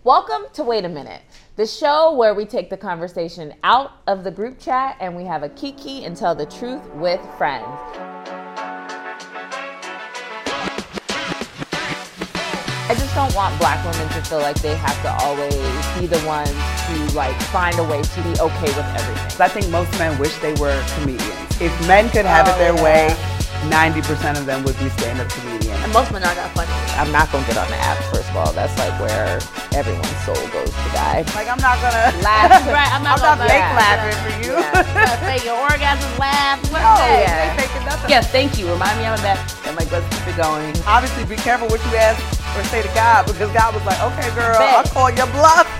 Welcome to Wait a Minute, the show where we take the conversation out of the group chat and we have a kiki and tell the truth with friends. I just don't want black women to feel like they have to always be the ones to like find a way to be okay with everything. I think most men wish they were comedians. If men could have it their way, 90% of them would be stand-up comedians. And most men are that funny. I'm not gonna get on the apps, first of all. That's like where everyone's soul goes to die. Like, I'm not gonna Laugh. Right, I'm not fake laughing for you. Fake your orgasm laugh. Ain't faking nothing. Yes, thank you. Remind me of that. And like, let's keep it going. Obviously, be careful what you ask or say to God, because God was like, okay, girl, I'll call your bluff.